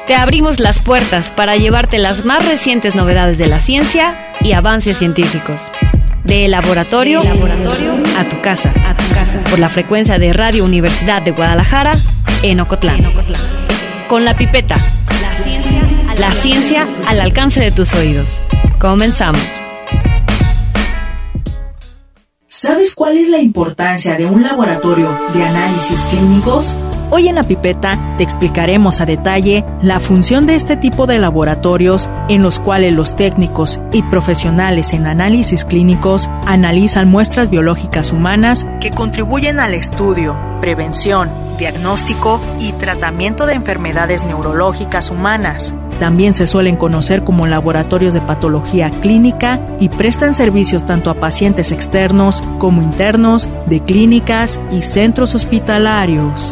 Te abrimos las puertas para llevarte las más recientes novedades de la ciencia y avances científicos. De laboratorio a tu casa, por la frecuencia de Radio Universidad de Guadalajara en Ocotlán. Con la pipeta, la ciencia al alcance de tus oídos. Comenzamos. ¿Sabes cuál es la importancia de un laboratorio de análisis clínicos? Hoy en La Pipeta te explicaremos a detalle la función de este tipo de laboratorios en los cuales los técnicos y profesionales en análisis clínicos analizan muestras biológicas humanas que contribuyen al estudio, prevención, diagnóstico y tratamiento de enfermedades neurológicas humanas. También se suelen conocer como laboratorios de patología clínica y prestan servicios tanto a pacientes externos como internos de clínicas y centros hospitalarios.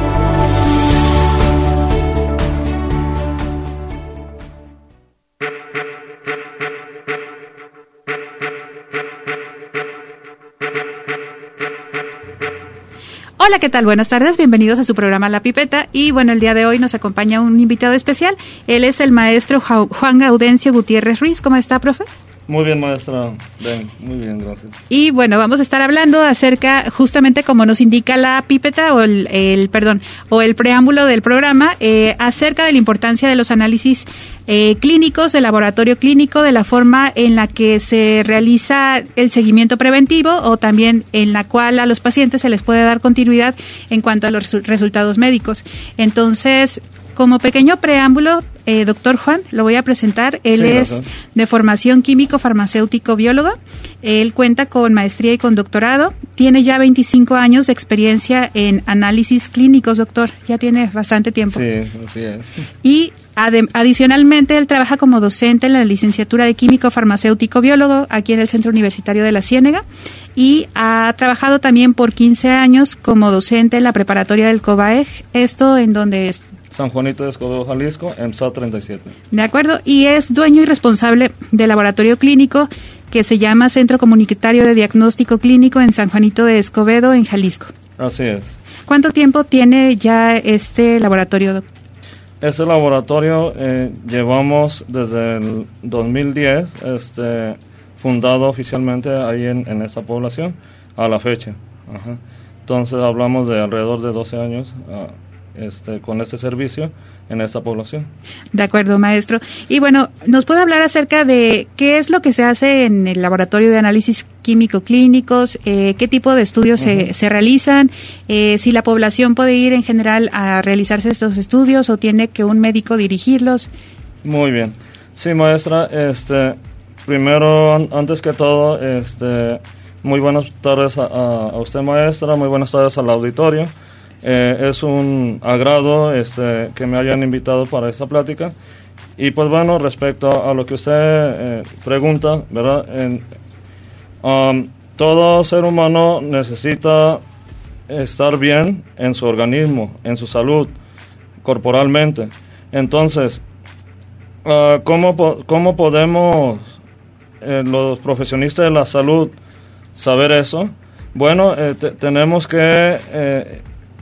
Hola, ¿qué tal? Buenas tardes, bienvenidos a su programa La Pipeta. Y bueno, el día de hoy nos acompaña un invitado especial. Él es el maestro Juan Gaudencio Gutiérrez Ruiz. ¿Cómo está, profe? Muy bien, maestra. Bien, muy bien, gracias. Y bueno, vamos a estar hablando acerca, justamente como nos indica la pipeta o el preámbulo del programa, acerca de la importancia de los análisis clínicos, del laboratorio clínico, de la forma en la que se realiza el seguimiento preventivo o también en la cual a los pacientes se les puede dar continuidad en cuanto a los resultados médicos. Entonces, como pequeño preámbulo, doctor Juan, lo voy a presentar. Él es de formación químico-farmacéutico-biólogo. Él cuenta con maestría y con doctorado. Tiene ya 25 años de experiencia en análisis clínicos, doctor. Ya tiene bastante tiempo. Sí, así es. Y adicionalmente, él trabaja como docente en la licenciatura de químico-farmacéutico-biólogo aquí en el Centro Universitario de la Ciénega. Y ha trabajado también por 15 años como docente en la preparatoria del COBAEG. ¿Esto en dónde es? San Juanito de Escobedo, Jalisco, EMSA 37. De acuerdo, y es dueño y responsable del laboratorio clínico que se llama Centro Comunitario de Diagnóstico Clínico en San Juanito de Escobedo, en Jalisco. Así es. ¿Cuánto tiempo tiene ya este laboratorio, doctor? Este laboratorio llevamos desde el 2010, fundado oficialmente ahí en esa población, a la fecha. Ajá. Entonces hablamos de alrededor de 12 años con este servicio en esta población. De acuerdo, maestro. Y bueno, ¿nos puede hablar acerca de qué es lo que se hace en el laboratorio de análisis químico-clínicos? ¿Qué tipo de estudios se realizan? Si la población puede ir en general a realizarse estos estudios o tiene que un médico dirigirlos. Muy bien. Sí, maestra, primero, antes que todo, muy buenas tardes a usted, maestra, muy buenas tardes al auditorio. Es un agrado que me hayan invitado para esta plática. Y pues bueno, respecto a lo que usted pregunta, ¿verdad? Todo ser humano necesita estar bien en su organismo, en su salud, corporalmente. Entonces, ¿cómo podemos los profesionistas de la salud saber eso? Bueno, tenemos que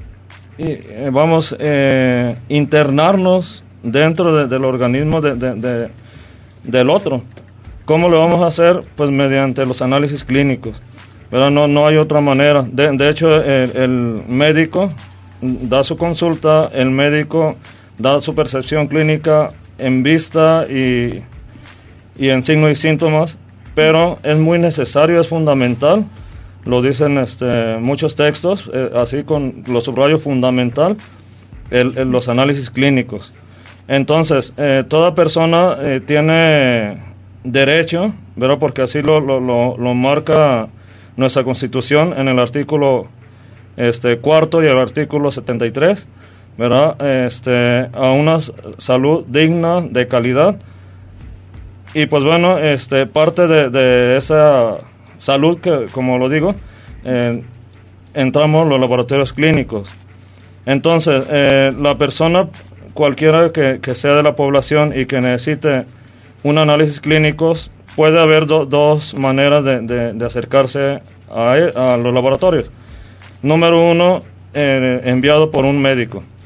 internarnos dentro del organismo del otro. ¿Cómo lo vamos a hacer? Pues mediante los análisis clínicos, pero no hay otra manera. De hecho, el médico da su consulta, el médico da su percepción clínica en vista y en signos y síntomas, pero es muy necesario, es fundamental. Lo dicen muchos textos, así con lo subrayo fundamental, los análisis clínicos. Entonces, toda persona tiene derecho, ¿verdad? Porque así lo marca nuestra Constitución en el artículo cuarto y el artículo 73, ¿verdad? A una salud digna, de calidad. Y pues bueno, parte de esa salud, que como lo digo, entramos los laboratorios clínicos. Entonces, la persona cualquiera que sea de la población y que necesite un análisis clínico, puede haber dos maneras de acercarse a los laboratorios. Número uno, enviado por un médico.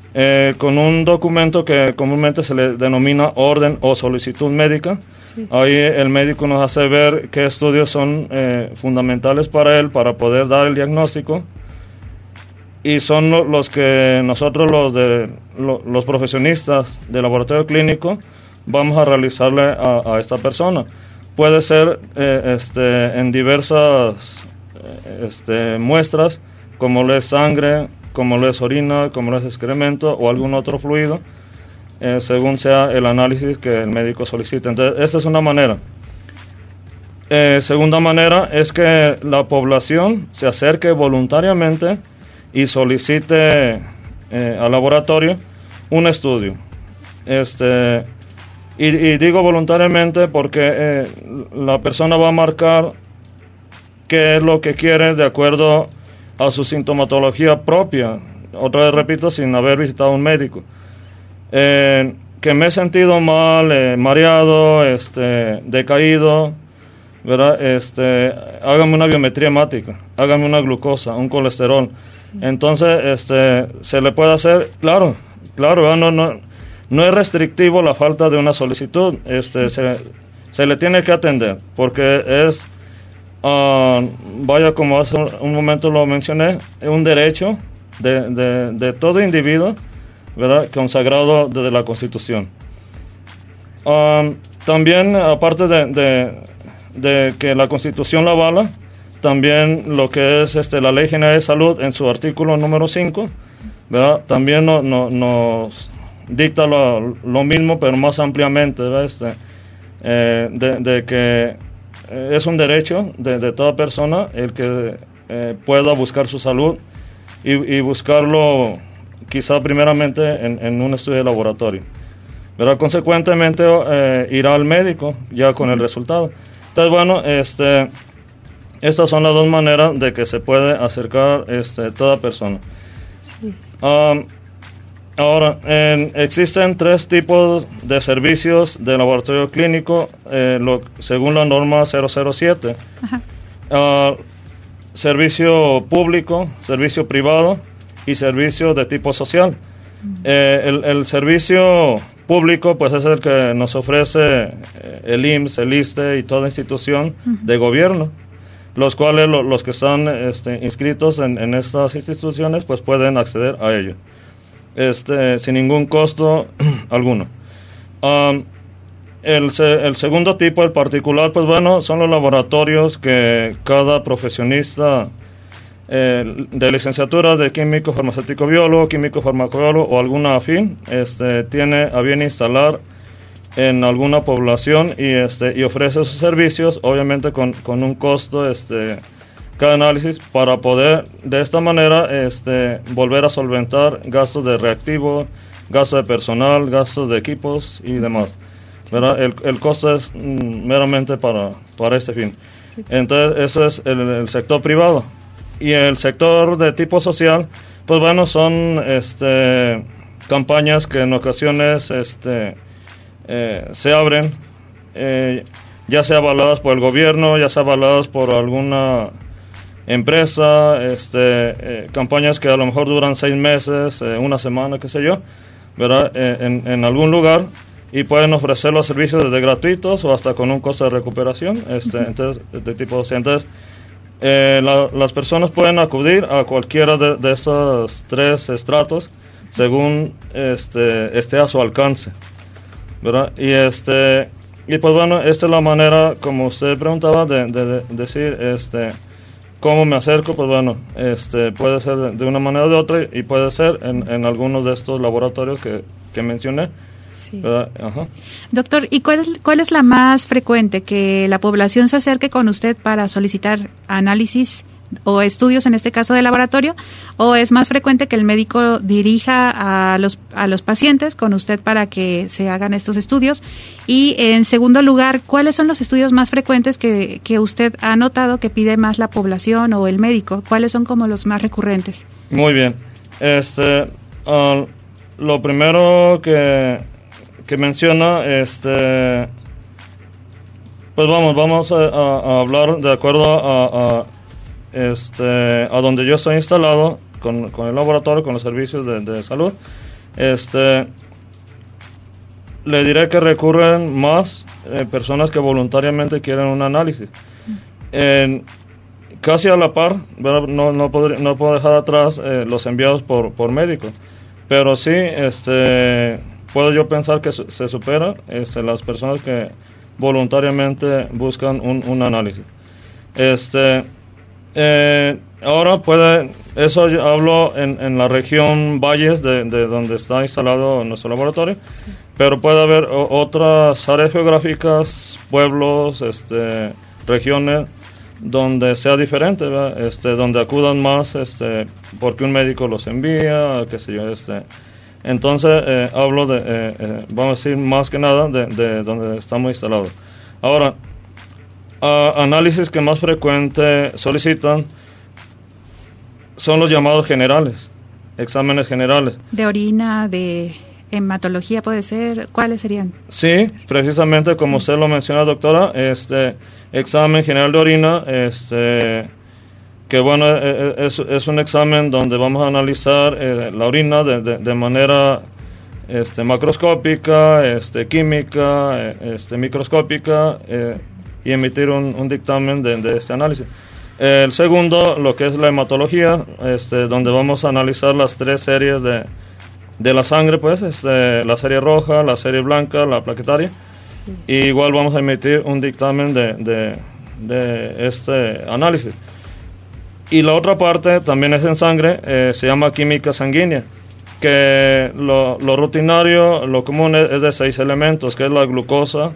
con un documento que comúnmente se le denomina orden o solicitud médica. Ahí el médico nos hace ver qué estudios son fundamentales para él, para poder dar el diagnóstico, y son los que nosotros los profesionistas del laboratorio clínico vamos a realizarle a esta persona. Puede ser en diversas muestras, como lo es sangre, como lo es orina, como lo es excremento o algún otro fluido, según sea el análisis que el médico solicite. Entonces, esa es una manera. Segunda manera es que la población se acerque voluntariamente y solicite al laboratorio un estudio. Y digo voluntariamente porque la persona va a marcar qué es lo que quiere de acuerdo a su sintomatología propia. Otra vez repito, sin haber visitado a un médico. Que me he sentido mal, mareado, decaído, ¿verdad? Hágame una biometría hemática, hágame una glucosa, un colesterol. Entonces, se le puede hacer, claro, no es restrictivo la falta de una solicitud, se le tiene que atender, porque es, vaya, como hace un momento lo mencioné, es un derecho de todo individuo, ¿verdad?, consagrado desde la Constitución. También, aparte de que la Constitución la avala, también lo que es la Ley General de Salud en su artículo número 5, ¿verdad?, también nos dicta lo mismo, pero más ampliamente, ¿verdad? De que es un derecho de toda persona el que pueda buscar su salud y buscarlo quizá primeramente en un estudio de laboratorio, ¿verdad? Consecuentemente irá al médico ya con el resultado. Entonces, bueno, estas son las dos maneras de que se puede acercar toda persona. Ahora, existen 3 tipos de servicios de laboratorio clínico, según la norma 007. Servicio público, servicio privado y servicio de tipo social. El servicio público, pues, es el que nos ofrece el IMSS, el ISSSTE y toda institución de gobierno, los cuales los que están inscritos en estas instituciones, pues, pueden acceder a ello sin ningún costo alguno. El segundo tipo, el particular, pues bueno, son los laboratorios que cada profesionista de licenciatura de químico, farmacéutico biólogo, químico farmacobiólogo o alguna afín tiene a bien instalar en alguna población y ofrece sus servicios, obviamente con un costo cada análisis, para poder de esta manera volver a solventar gastos de reactivo, gastos de personal, gastos de equipos y demás, ¿verdad? El costo es meramente para este fin. Entonces, eso es el sector privado. Y el sector de tipo social, pues bueno, son campañas que en ocasiones se abren, ya sea avaladas por el gobierno, ya sea avaladas por alguna empresa, campañas que a lo mejor duran 6 meses, una semana, qué sé yo, ¿verdad? En algún lugar, y pueden ofrecer los servicios desde gratuitos o hasta con un costo de recuperación, entonces, de tipo social. Entonces, las personas pueden acudir a cualquiera de esos 3 estratos según esté a su alcance, ¿verdad? Y pues bueno, esta es la manera, como usted preguntaba, de decir cómo me acerco. Pues bueno, puede ser de una manera o de otra, y puede ser en algunos de estos laboratorios que mencioné. Sí. Ajá. Doctor, ¿y cuál es la más frecuente? ¿Que la población se acerque con usted para solicitar análisis o estudios, en este caso de laboratorio, o es más frecuente que el médico dirija a los pacientes con usted para que se hagan estos estudios? Y en segundo lugar, ¿cuáles son los estudios más frecuentes que usted ha notado que pide más la población o el médico? ¿Cuáles son como los más recurrentes? Muy bien. Lo primero que menciona, pues vamos a hablar de acuerdo a donde yo estoy instalado con el laboratorio, con los servicios de salud. Le diré que recurren más personas que voluntariamente quieren un análisis. Casi a la par, no puedo dejar atrás los enviados por médicos, pero sí puedo yo pensar que se supera las personas que voluntariamente buscan un análisis. Ahora eso yo hablo en la región Valles de donde está instalado nuestro laboratorio, pero puede haber otras áreas geográficas, pueblos, regiones donde sea diferente, donde acudan más porque un médico los envía, qué sé yo, entonces hablo vamos a decir más que nada de donde estamos instalados. Ahora, análisis que más frecuente solicitan son los llamados generales, exámenes generales. ¿De orina, de hematología puede ser? ¿Cuáles serían? Sí, precisamente como usted lo menciona, doctora, examen general de orina, que bueno, es un examen donde vamos a analizar la orina de manera macroscópica, química, microscópica, y emitir un dictamen de este análisis. El segundo, lo que es la hematología, donde vamos a analizar las 3 series de la sangre, pues, la serie roja, la serie blanca, la plaquetaria, y igual vamos a emitir un dictamen de este análisis. Y la otra parte también es en sangre, se llama química sanguínea, que lo rutinario, lo común es de 6 elementos, que es la glucosa,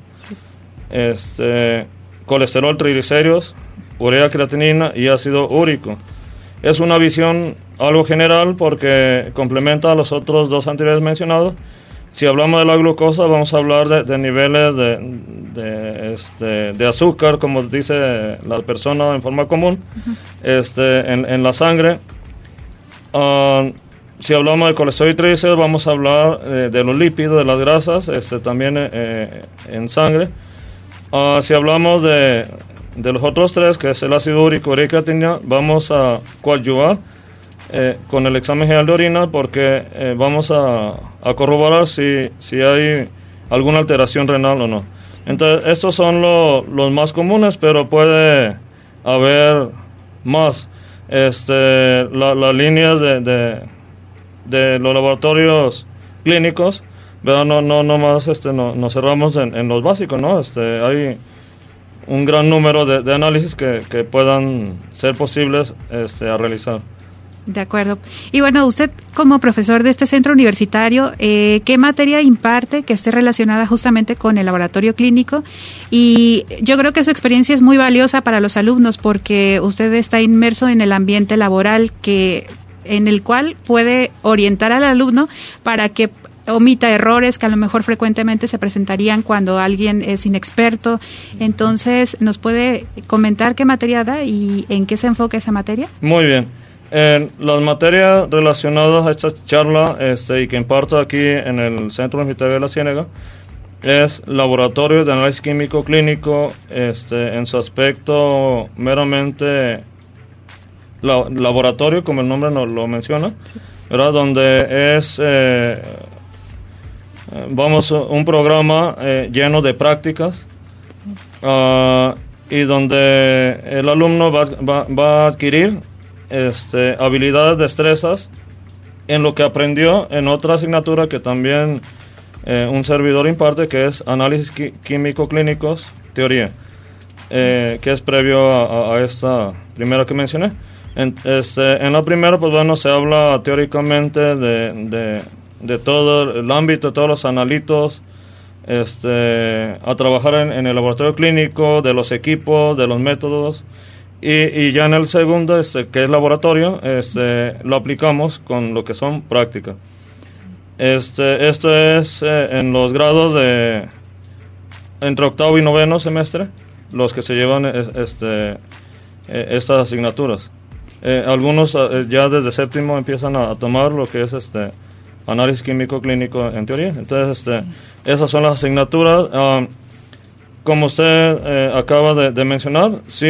colesterol, triglicéridos, urea, creatinina y ácido úrico. Es una visión algo general porque complementa a los otros 2 anteriores mencionados. Si hablamos de la glucosa, vamos a hablar de niveles de azúcar, como dice la persona en forma común, en la sangre. Si hablamos de colesterol y triglicéridos, vamos a hablar de los lípidos, de las grasas, también en sangre. Si hablamos de los otros 3, que es el ácido úrico, urea y creatinina, vamos a coadyuvar con el examen general de orina porque vamos a corroborar si hay alguna alteración renal o no. Entonces, estos son los más comunes, pero puede haber más. Las líneas de los laboratorios clínicos, ¿verdad? No más nos cerramos en los básicos, ¿no? Hay un gran número de análisis que puedan ser posibles a realizar. De acuerdo. Y bueno, usted como profesor de este centro universitario, ¿qué materia imparte que esté relacionada justamente con el laboratorio clínico? Y yo creo que su experiencia es muy valiosa para los alumnos porque usted está inmerso en el ambiente laboral en el cual puede orientar al alumno para que omita errores que a lo mejor frecuentemente se presentarían cuando alguien es inexperto. Entonces, ¿nos puede comentar qué materia da y en qué se enfoca esa materia? Muy bien. Las materias relacionadas a esta charla y que imparto aquí en el Centro Universitario de la Ciénega es Laboratorio de Análisis Químico Clínico, en su aspecto meramente laboratorio, como el nombre lo menciona, ¿verdad? Donde es un programa lleno de prácticas y donde el alumno va a adquirir habilidades, destrezas en lo que aprendió en otra asignatura que también un servidor imparte, que es Análisis Químico Clínicos, Teoría, que es previo a esta primera que mencioné. En la primera, pues bueno, se habla teóricamente de todo el ámbito, de todos los analitos, a trabajar en el laboratorio clínico, de los equipos, de los métodos, y ya en el segundo, que es laboratorio, lo aplicamos con lo que son prácticas. Esto es en los grados de entre 8º y 9º semestre, los que se llevan estas asignaturas. Algunos ya desde 7º empiezan a tomar lo que es análisis químico clínico en teoría. Entonces, esas son las asignaturas. Como usted acaba de mencionar, sí,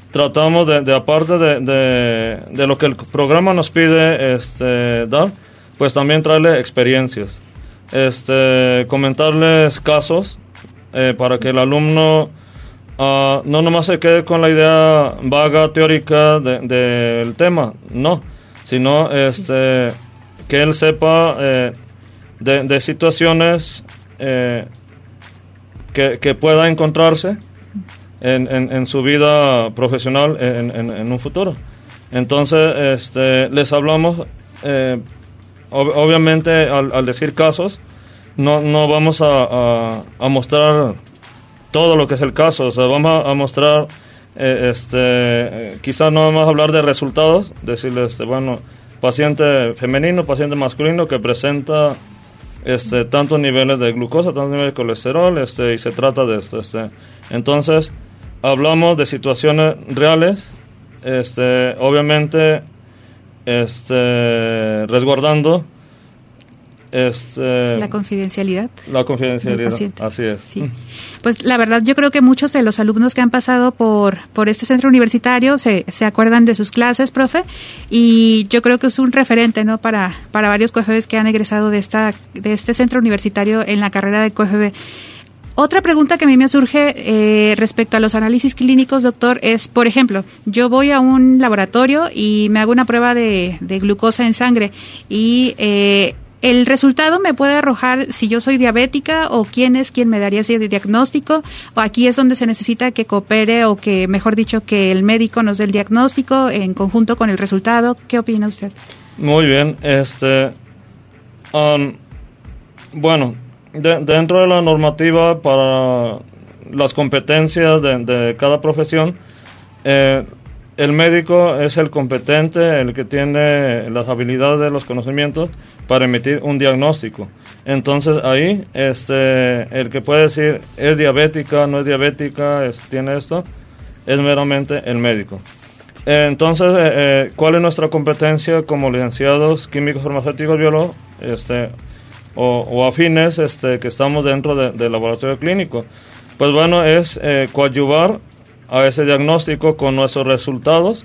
tratamos de aparte de lo que el programa nos pide dar, pues también traerle experiencias, comentarles casos para que el alumno no nomás se quede con la idea vaga, teórica del tema, no, sino que él sepa de situaciones que pueda encontrarse en su vida profesional en un futuro. Entonces, les hablamos, obviamente al decir casos, no vamos a mostrar todo lo que es el caso, o sea, vamos a mostrar, quizás no vamos a hablar de resultados, decirles, bueno, paciente femenino, paciente masculino que presenta tantos niveles de glucosa, tantos niveles de colesterol, y se trata de esto, Entonces, hablamos de situaciones reales, obviamente, resguardando la confidencialidad. La confidencialidad, del paciente. Así es. Sí. Pues la verdad, yo creo que muchos de los alumnos que han pasado por este centro universitario se acuerdan de sus clases, profe, y yo creo que es un referente, ¿no? Para varios COFEBs que han egresado de este centro universitario en la carrera de COFEB. Otra pregunta que a mí me surge respecto a los análisis clínicos, doctor, es, por ejemplo, yo voy a un laboratorio y me hago una prueba de glucosa en sangre y el resultado me puede arrojar si yo soy diabética o quién me daría ese diagnóstico, o aquí es donde se necesita que coopere o que, mejor dicho, que el médico nos dé el diagnóstico en conjunto con el resultado. ¿Qué opina usted? Muy bien, bueno, dentro de la normativa para las competencias de cada profesión, el médico es el competente, el que tiene las habilidades, los conocimientos para emitir un diagnóstico. Entonces ahí, el que puede decir es diabética, no es diabética, tiene esto, es meramente el médico. Entonces, ¿cuál es nuestra competencia como licenciados químicos, farmacéuticos, biólogos, o afines, que estamos dentro del laboratorio clínico? Pues bueno, es coadyuvar a ese diagnóstico con nuestros resultados.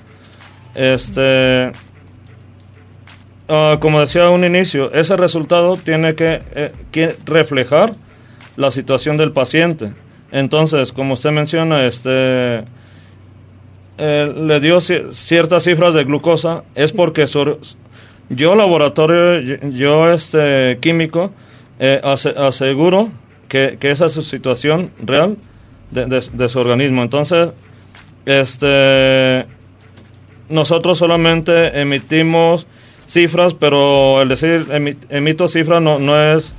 Como decía a un inicio, ese resultado tiene que reflejar la situación del paciente. Entonces, como usted menciona, le dio ciertas cifras de glucosa, es porque yo laboratorio, yo químico, aseguro que esa es su situación real de su organismo. Entonces, nosotros solamente emitimos cifras, pero el decir emito cifras no es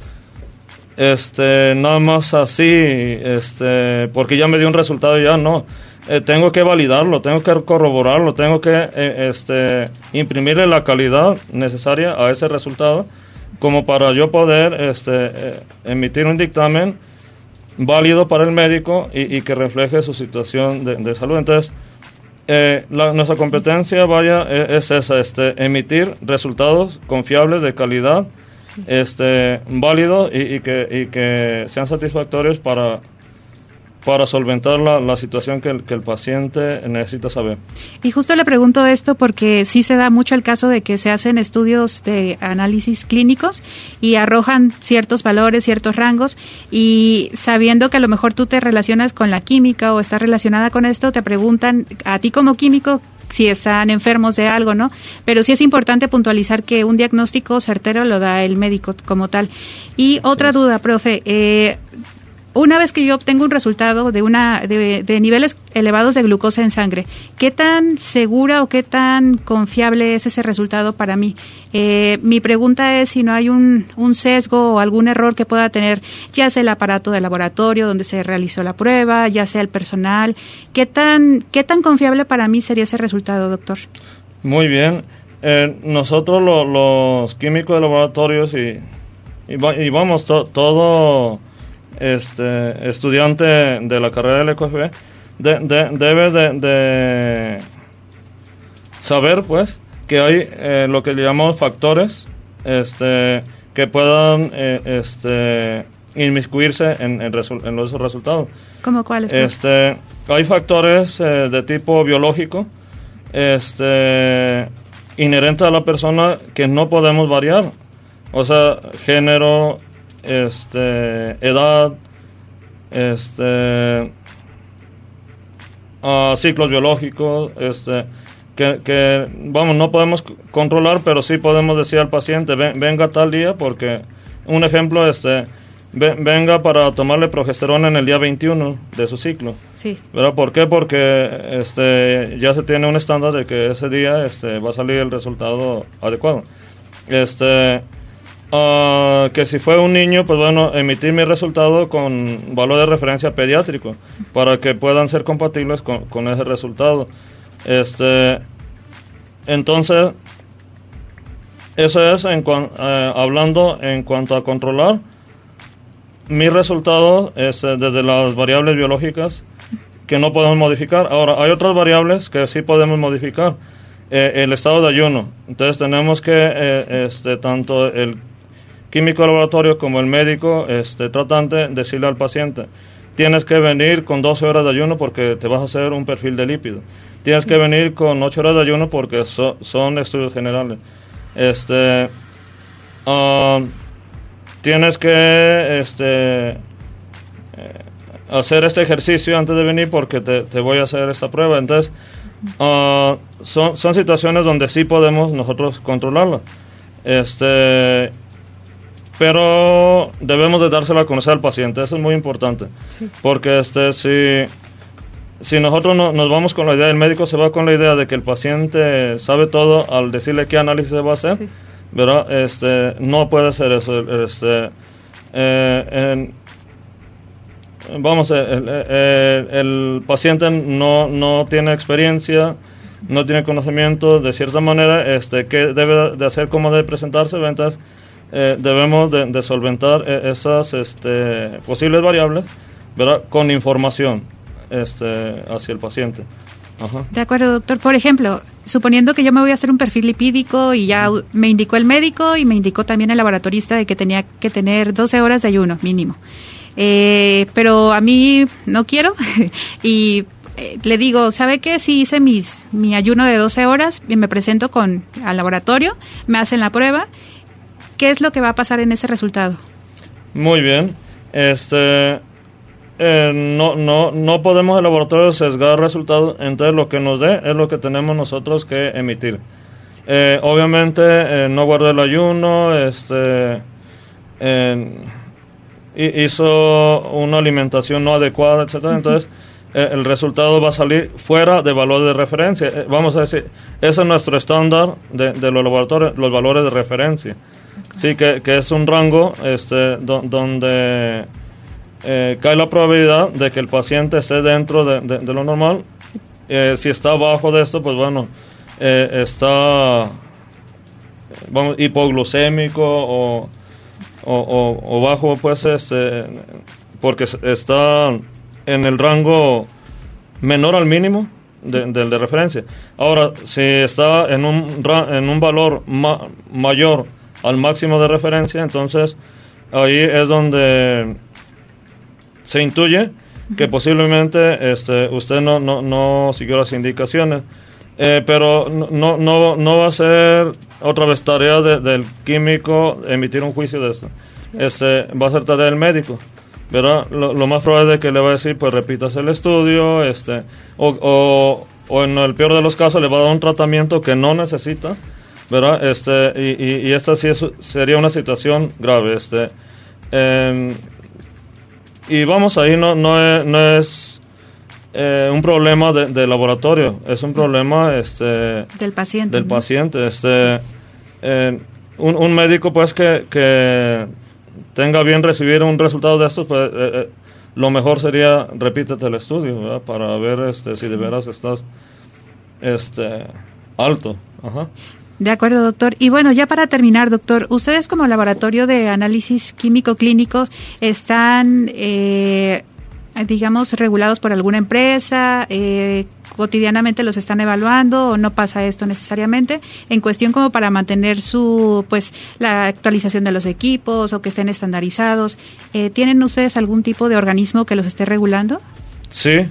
nada más así, porque ya me dio un resultado, ya no. Tengo que validarlo, tengo que corroborarlo, tengo que imprimirle la calidad necesaria a ese resultado como para yo poder emitir un dictamen válido para el médico y que refleje su situación de salud. Entonces, nuestra competencia es esa, emitir resultados confiables, de calidad, válidos y que sean satisfactorios para solventar la situación que el paciente necesita saber. Y justo le pregunto esto porque sí se da mucho el caso de que se hacen estudios de análisis clínicos y arrojan ciertos valores, ciertos rangos, y sabiendo que a lo mejor tú te relacionas con la química o estás relacionada con esto, te preguntan a ti como químico si están enfermos de algo, ¿no? Pero sí es importante puntualizar que un diagnóstico certero lo da el médico como tal. Y otra duda, profe, una vez que yo obtengo un resultado de niveles elevados de glucosa en sangre, ¿qué tan segura o qué tan confiable es ese resultado para mí? Mi pregunta es si no hay un sesgo o algún error que pueda tener, ya sea el aparato de laboratorio donde se realizó la prueba, ya sea el personal. ¿Qué tan confiable para mí sería ese resultado, doctor? Muy bien. Nosotros los químicos de laboratorios y vamos, todo estudiante de la carrera del ECOFB debe de saber, pues, que hay lo que le llamamos factores que puedan inmiscuirse en los resultados. ¿Cómo cuáles? Hay factores de tipo biológico inherentes a la persona que no podemos variar. O sea, género, edad, ciclos biológicos, que vamos, no podemos controlar, pero sí podemos decir al paciente, venga tal día, porque un ejemplo, venga para tomarle progesterona en el día 21 de su ciclo. Sí. ¿Verdad? ¿Por qué? Porque ya se tiene un estándar de que ese día va a salir el resultado adecuado. Que si fue un niño, pues bueno, emitir mi resultado con valor de referencia pediátrico para que puedan ser compatibles con ese resultado. Entonces, eso es hablando en cuanto a controlar. Mi resultado es desde las variables biológicas que no podemos modificar. Ahora, hay otras variables que sí podemos modificar. El estado de ayuno. Entonces, tenemos que, tanto el químico de laboratorio como el médico tratante, decirle al paciente, tienes que venir con 12 horas de ayuno porque te vas a hacer un perfil de lípido. Tienes que venir con 8 horas de ayuno porque son estudios generales. Tienes que hacer este ejercicio antes de venir porque te voy a hacer esta prueba. Entonces, son situaciones donde sí podemos nosotros controlarlo. Pero debemos de dársela a conocer al paciente. Eso es muy importante. Sí. Porque si nosotros nos vamos con la idea, el médico se va con la idea de que el paciente sabe todo al decirle qué análisis se va a hacer, sí. ¿Verdad? No puede ser eso. El paciente no tiene experiencia, no tiene conocimiento, de cierta manera, qué debe de hacer, cómo debe presentarse. Entonces, debemos de solventar esas posibles variables, ¿verdad? Con información hacia el paciente. Ajá. De acuerdo, doctor. Por ejemplo, suponiendo que yo me voy a hacer un perfil lipídico y ya me indicó el médico y me indicó también el laboratorista de que tenía que tener 12 horas de ayuno mínimo. Pero a mí no quiero y le digo, ¿sabe qué? Si hice mi ayuno de 12 horas y me presento al laboratorio, me hacen la prueba, ¿qué es lo que va a pasar en ese resultado? Muy bien. No podemos el laboratorio sesgar resultados, entonces lo que nos dé es lo que tenemos nosotros que emitir. Obviamente no guardó el ayuno, hizo una alimentación no adecuada, etcétera. Entonces el resultado va a salir fuera de valor de referencia. Vamos a decir, ese es nuestro estándar de los laboratorios, los valores de referencia. Sí, que es un rango donde cae la probabilidad de que el paciente esté dentro de lo normal. Si está abajo de esto, pues bueno, está hipoglucémico o bajo, pues porque está en el rango menor al mínimo del de referencia. Ahora, si está en un valor mayor al máximo de referencia, entonces ahí es donde se intuye que posiblemente usted no siguió las indicaciones, pero no va a ser otra vez tarea del químico emitir un juicio de esto. Va a ser tarea del médico, ¿verdad? Lo más probable es que le va a decir, pues repítase el estudio, o en el peor de los casos le va a dar un tratamiento que no necesita, ¿verdad? Y esta sí sería una situación grave. Y vamos, ahí no es un problema de laboratorio, es un problema del paciente. Del paciente. Un médico, pues, que tenga bien recibir un resultado de estos, pues, lo mejor sería repítete el estudio, ¿verdad? Para ver si de veras estás alto. Ajá. De acuerdo, doctor. Y bueno, ya para terminar, doctor, ustedes como laboratorio de análisis químico-clínicos están, digamos, regulados por alguna empresa, cotidianamente los están evaluando o no pasa esto necesariamente, en cuestión como para mantener la actualización de los equipos o que estén estandarizados. ¿Tienen ustedes algún tipo de organismo que los esté regulando? Sí,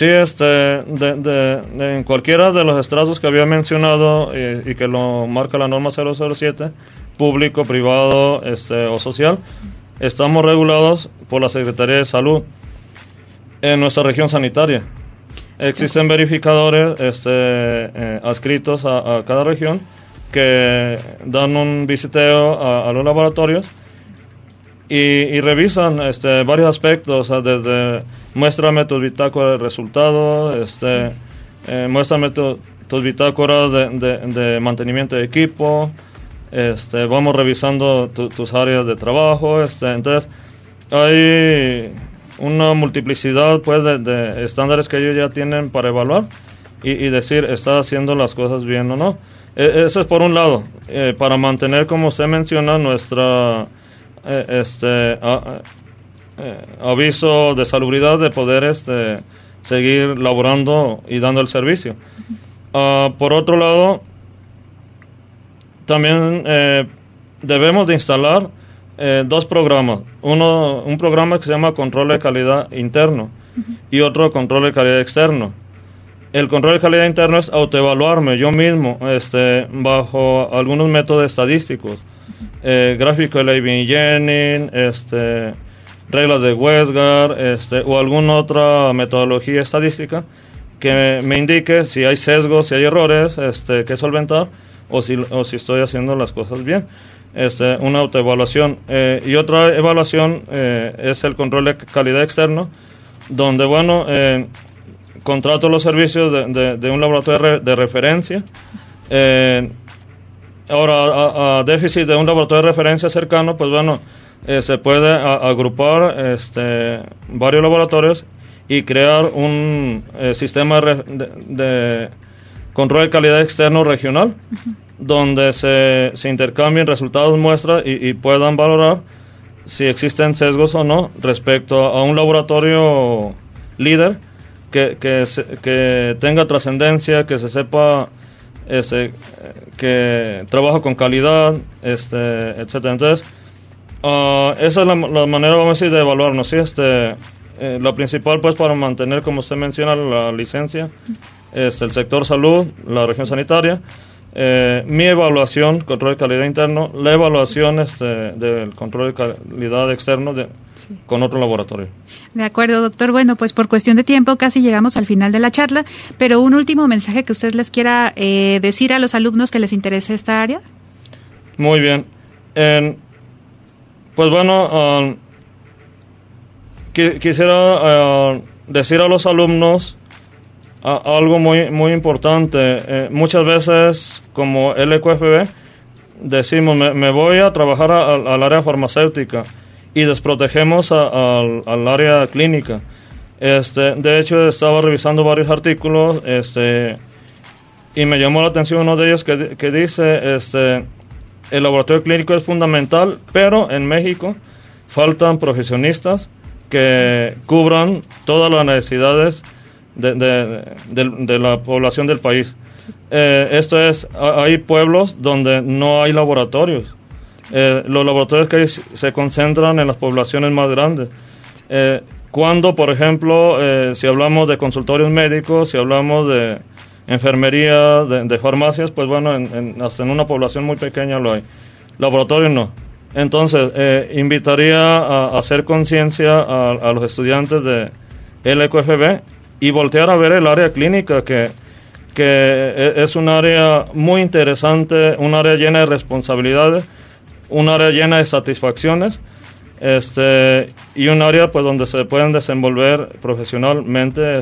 en cualquiera de los estratos que había mencionado y que lo marca la norma 007, público, privado o social, estamos regulados por la Secretaría de Salud en nuestra región sanitaria. Existen verificadores adscritos a cada región que dan un visiteo a los laboratorios y revisan varios aspectos, o sea, desde muéstrame tus bitácoras de resultados, muéstrame tus bitácoras de mantenimiento de equipo, vamos revisando tus áreas de trabajo, entonces hay una multiplicidad pues de estándares que ellos ya tienen para evaluar y decir está haciendo las cosas bien o no. Eso es por un lado, para mantener, como usted menciona, nuestra aviso de salubridad de poder seguir laborando y dando el servicio. Por otro lado, también debemos de instalar dos programas. Un programa que se llama control de calidad interno y otro control de calidad externo. El control de calidad interno es autoevaluarme yo mismo bajo algunos métodos estadísticos, gráfico de Levin-Jennings, reglas de Westgard, o alguna otra metodología estadística que me indique si hay sesgos, si hay errores que solventar o si estoy haciendo las cosas bien. Una autoevaluación. Y otra evaluación es el control de calidad externo, donde, bueno, contrato los servicios de un laboratorio de referencia. Ahora, a déficit de un laboratorio de referencia cercano, pues bueno, se puede agrupar varios laboratorios y crear un sistema de control de calidad externo regional, donde se intercambien resultados muestras y puedan valorar si existen sesgos o no respecto a un laboratorio líder que tenga trascendencia, que se sepa que trabaja con calidad, etcétera. Entonces, esa es la manera, vamos a decir, de evaluarnos, ¿sí? Lo principal, pues, para mantener, como usted menciona, la licencia, el sector salud, la región sanitaria, mi evaluación, control de calidad interno, la evaluación del control de calidad externo con otro laboratorio. De acuerdo, doctor. Bueno, pues por cuestión de tiempo casi llegamos al final de la charla, pero un último mensaje que usted les quiera decir a los alumnos que les interese esta área. Muy bien. Pues bueno, quisiera decir a los alumnos algo muy importante. Muchas veces, como LQFB, decimos, me voy a trabajar al área farmacéutica y desprotegemos al área clínica. De hecho, estaba revisando varios artículos y me llamó la atención uno de ellos que dice el laboratorio clínico es fundamental, pero en México faltan profesionistas que cubran todas las necesidades de la población del país. Esto es, hay pueblos donde no hay laboratorios. Los laboratorios que hay se concentran en las poblaciones más grandes. Cuando, por ejemplo, si hablamos de consultorios médicos, si hablamos de enfermería, de farmacias, pues bueno, hasta en una población muy pequeña lo hay. Laboratorios no. Entonces, invitaría a hacer conciencia a los estudiantes de LQFB y voltear a ver el área clínica, que es un área muy interesante, un área llena de responsabilidades, un área llena de satisfacciones, y un área pues donde se pueden desenvolver profesionalmente,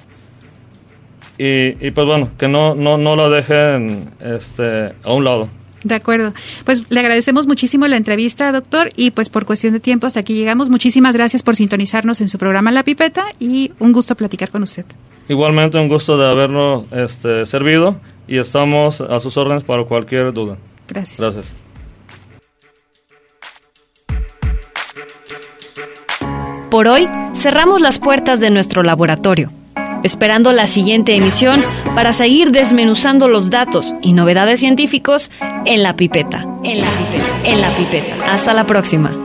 y pues bueno, que no la dejen a un lado. De acuerdo. Pues le agradecemos muchísimo la entrevista, doctor, y pues por cuestión de tiempo hasta aquí llegamos. Muchísimas gracias por sintonizarnos en su programa La Pipeta y un gusto platicar con usted. Igualmente un gusto de habernos servido y estamos a sus órdenes para cualquier duda. Gracias. Gracias. Por hoy cerramos las puertas de nuestro laboratorio, esperando la siguiente emisión para seguir desmenuzando los datos y novedades científicos en La Pipeta. Hasta la próxima.